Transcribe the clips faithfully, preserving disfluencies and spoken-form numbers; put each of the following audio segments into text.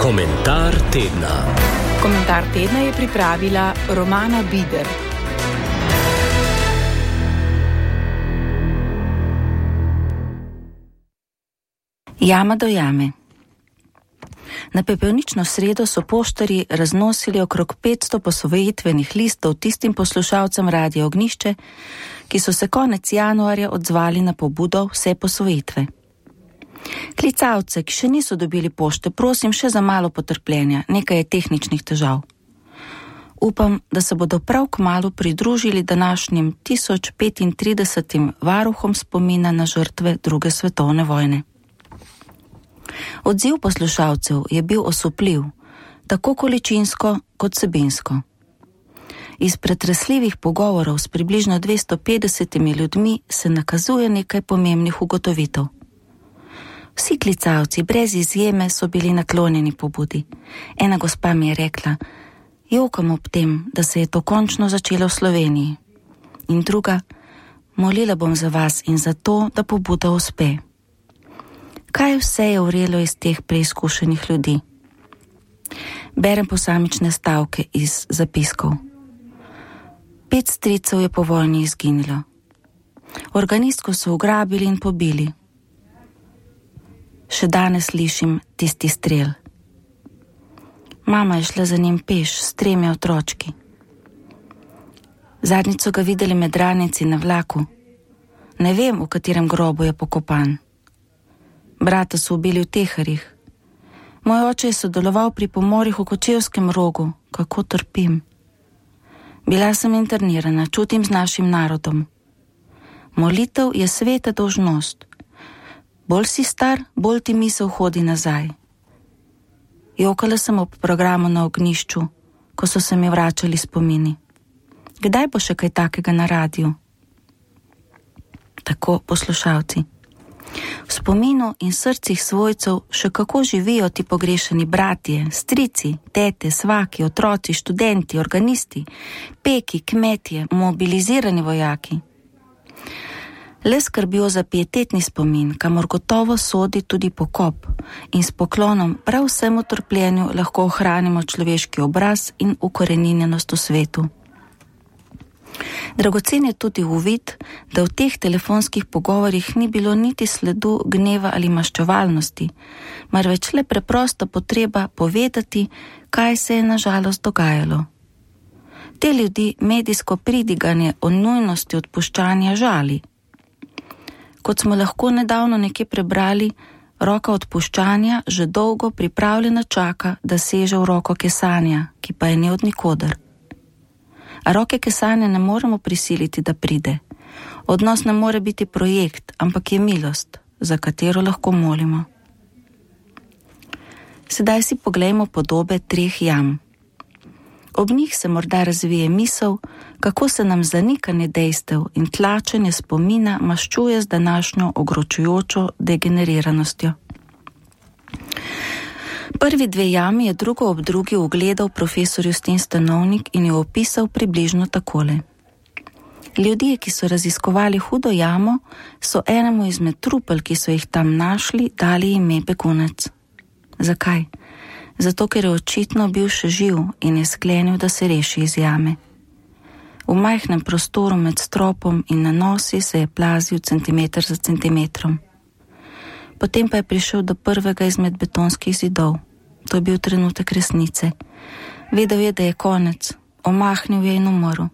Komentar tedna. Komentar tedna je pripravila Romana Bider. Jama do jame. Na pepelnično sredo so poštarji raznosili okrog petsto posvojitvenih listov tistim poslušalcem Radia Ognjišče, ki so se konec januarja odzvali na pobudo vse posvojitve. Klicalce, ki še niso dobili pošte, prosim še za malo potrpljenja, nekaj je tehničnih težav. Upam, da se bodo prav kmalu pridružili današnjim tisoč petintridesetim varuhom spomina na žrtve druge svetovne vojne. Odziv poslušalcev je bil osupljiv, tako količinsko kot vsebinsko. Iz pretresljivih pogovorov s približno dvesto petdesetimi ljudmi se nakazuje nekaj pomembnih ugotovitev. Vsi klicalci brez izjeme so bili naklonjeni pobudi. Ena gospa mi je rekla: "Jokam ob tem, da se je to končno začelo v Sloveniji." In druga: "Molila bom za vas in za to, da pobuda uspe." Kaj vse je vrelo iz teh preizkušenih ljudi? Berem posamične stavke iz zapiskov. Pet stricev je po vojni izginilo. Organistko so ugrabili in pobili. Še danes slišim tisti strel. Mama je šla za njim peš s tremi otročki. Zadnjič so ga videli med ranjenci na vlaku. Ne vem, v katerem grobu je pokopan. Brata so ubili v Teharjih. Moj oče je sodeloval pri pomorih v Kočevskem Rogu. Kako trpim. Bila sem internirana, čutim z našim narodom. Molitev je sveta dolžnost. Bolj si star, bolj ti misel hodi nazaj. Jokala sem ob programu na Ognjišču, ko so se mi vračali spomini. Kdaj bo še kaj takega na radiju? Tako poslušalci. V spominu in srcih svojcev še kako živijo ti pogrešani bratje, strici, tete, svaki, otroci, študenti, organisti, peki, kmetje, mobilizirani vojaki. Le skrbijo za pietetni spomin, kamor gotovo sodi tudi pokop, in s poklonom prav vsemu trpljenju lahko ohranimo človeški obraz in ukoreninjenost v svetu. Dragocen je tudi uvid, da v teh telefonskih pogovorih ni bilo niti sledu gneva ali maščevalnosti, marveč le preprosta potreba povedati, kaj se je na žalost dogajalo. Te ljudi medijsko pridiganje o nujnosti odpuščanja žali. Kot smo lahko nedavno nekje prebrali, roka odpuščanja že dolgo pripravljena čaka, da seže v roko kesanja, ki pa je ne od nikoder. A roke kesanja ne moremo prisiliti, da pride. Odnos ne more biti projekt, ampak je milost, za katero lahko molimo. Sedaj si poglejmo podobe treh jam. Ob njih se morda razvije misel, kako se nam zanikanje dejstev in tlačenje spomina maščuje z današnjo ogročujočo degeneriranostjo. Prvi dve jami je drugo ob drugi ugledal profesor Justin Stanovnik in jo opisal približno takole. Ljudje, ki so raziskovali hudo jamo, so enemu izmed trupel, ki so jih tam našli, dali ime begunec. Zakaj? Zato, ker je očitno bil še živ in je sklenil, da se reši iz jame. V majhnem prostoru med stropom in na nosi se je plazil centimeter za centimetrom. Potem pa je prišel do prvega izmed betonskih zidov. To je bil trenutek resnice. Vedel je, da je konec, omahnil je in umrl.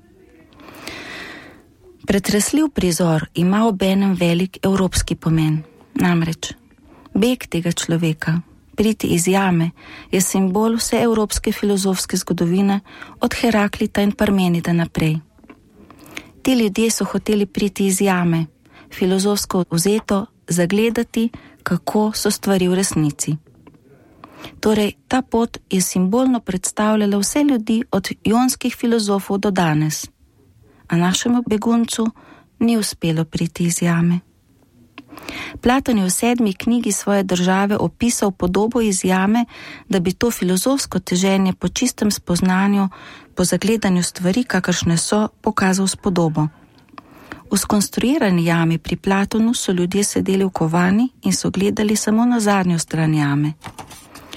Pretresljiv prizor ima obenem velik evropski pomen. Namreč, beg tega človeka, priti iz jame, je simbol vse evropske filozofske zgodovine od Heraklita in Parmenida naprej. Ti ljudje so hoteli priti iz jame, filozofsko vzeto zagledati, kako so stvari v resnici. Torej, ta pot je simbolno predstavljala vse ljudi od jonskih filozofov do danes, a našemu beguncu ni uspelo priti iz jame. Platon je v sedmi knjigi svoje države opisal podobo iz jame, da bi to filozofsko teženje po čistem spoznanju, po zagledanju stvari, kakršne so, pokazal s podobo. V skonstruirani jami pri Platonu so ljudje sedeli v kovani in so gledali samo na zadnjo stran jame.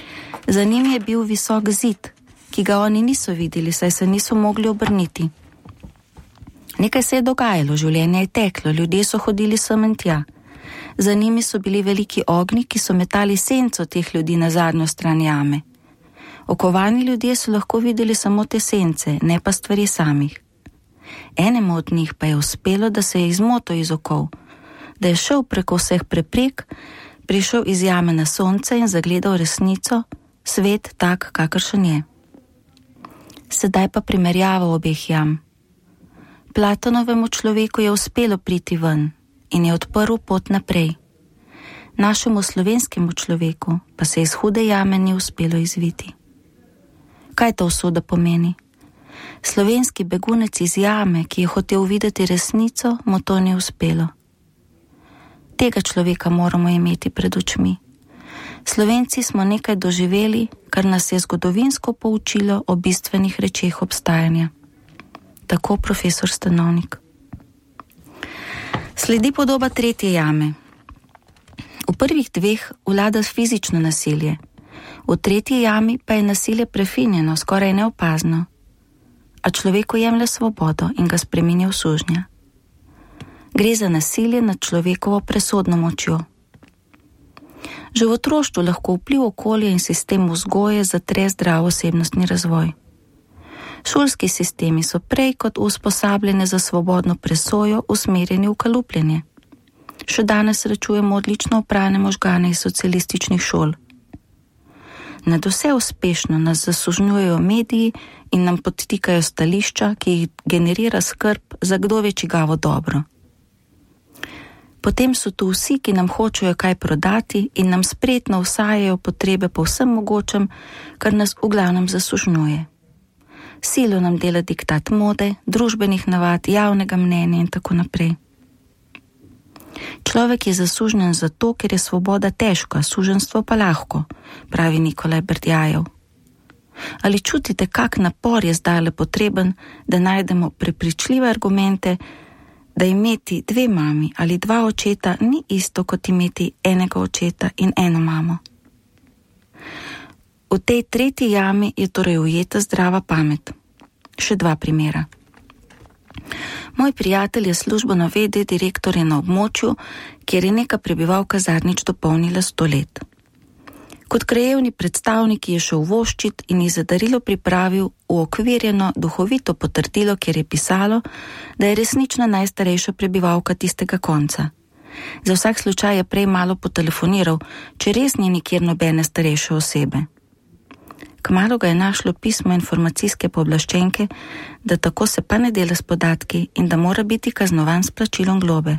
Za njim je bil visok zid, ki ga oni niso videli, saj se niso mogli obrniti. Nekaj se je dogajalo, življenje je teklo, ljudje so hodili sem in tja. Za njimi so bili veliki ognji, ki so metali senco teh ljudi na zadnjo stran jame. Okovani ljudje so lahko videli samo te sence, ne pa stvari samih. Enemu od njih pa je uspelo, da se je izmotil iz okov, da je šel preko vseh preprek, prišel iz jame na sonce in zagledal resnico, svet tak, kakršen je. Sedaj pa primerjava obeh jam. Platonovemu človeku je uspelo priti ven in je odprl pot naprej. Našemu slovenskemu človeku pa se iz hude jame ni uspelo izviti. Kaj to usoda pomeni? Slovenski begunec iz jame, ki je hotel videti resnico, mu to ni uspelo. Tega človeka moramo imeti pred očmi. Slovenci smo nekaj doživeli, kar nas je zgodovinsko poučilo o bistvenih rečeh obstajanja. Tako profesor Stanovnik. Sledi podoba tretje jame. V prvih dveh vlada fizično nasilje, v tretji jami pa je nasilje prefinjeno, skoraj neopazno, a človeku jemlje svobodo in ga spreminja v sužnja. Gre za nasilje nad človekovo presodno močjo. Že v otroštvu lahko vpliv okolja in sistem vzgoje zatre zdrav osebnostni razvoj. Šolski sistemi so prej kot usposabljene za svobodno presojo usmerjeni v kalupljenje. Še danes srečujemo odlično oprane možgane iz socialističnih šol. Nad vse uspešno nas zasužnjujejo mediji in nam podtikajo stališča, ki jih generira skrb za kdo ve čigavo dobro. Potem so tu vsi, ki nam hočejo kaj prodati in nam spretno vsajajo potrebe po vsem mogočem, kar nas v glavnem zasužnjuje. Silo nam dela diktat mode, družbenih navad, javnega mnenja in tako naprej. Človek je zasužnjen zato, ker je svoboda težka, suženstvo pa lahko, pravi Nikolaj Berdjajev. Ali čutite, kak napor je zdajle potreben, da najdemo prepričljive argumente, da imeti dve mami ali dva očeta ni isto kot imeti enega očeta in eno mamo. V tej tretji jami je torej ujeta zdrava pamet. Še dva primera. Moj prijatelj je službeno ve de direktor je na območju, kjer je neka prebivalka zadnjič dopolnila sto let. Kot krajevni predstavnik je šel voščit in ji za darilo pripravil uokvirjeno duhovito potrdilo, kjer je pisalo, da je resnična najstarejša prebivalka tistega konca. Za vsak slučaj je prej malo potelefoniral, če res ni nikjer nobene starejše osebe. Kmalu ga je našlo pismo informacijske pooblaščenke, da tako se pa ne dela s podatki in da mora biti kaznovan s plačilom globe.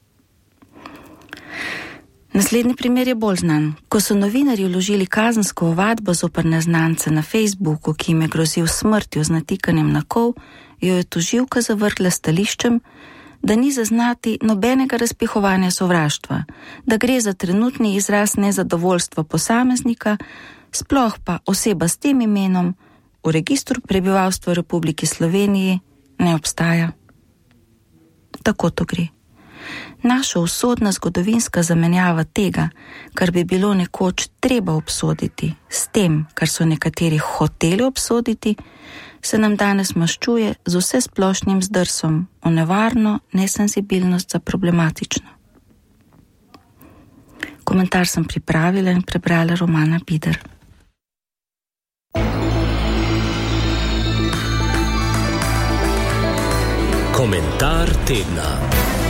Naslednji primer je bolj znan. Ko so novinarji vložili kazensko ovadbo zoper neznance na Facebooku, ki jim je grozil smrtjo z natikanjem na kol, jo je tožilka zavrgla stališčem, da ni zaznati nobenega razpihovanja sovraštva, da gre za trenutni izraz nezadovoljstva posameznika, sploh pa oseba s tem imenom v registru prebivalstva Republike Slovenije ne obstaja. Tako to gre. Naša usodna zgodovinska zamenjava tega, kar bi bilo nekoč treba obsoditi, s tem, kar so nekateri hoteli obsoditi, se nam danes maščuje z vse splošnim zdrsom v nevarno nesenzibilnost za problematično. Komentar sem pripravila in prebrala Romana Bider. Komentar tedna.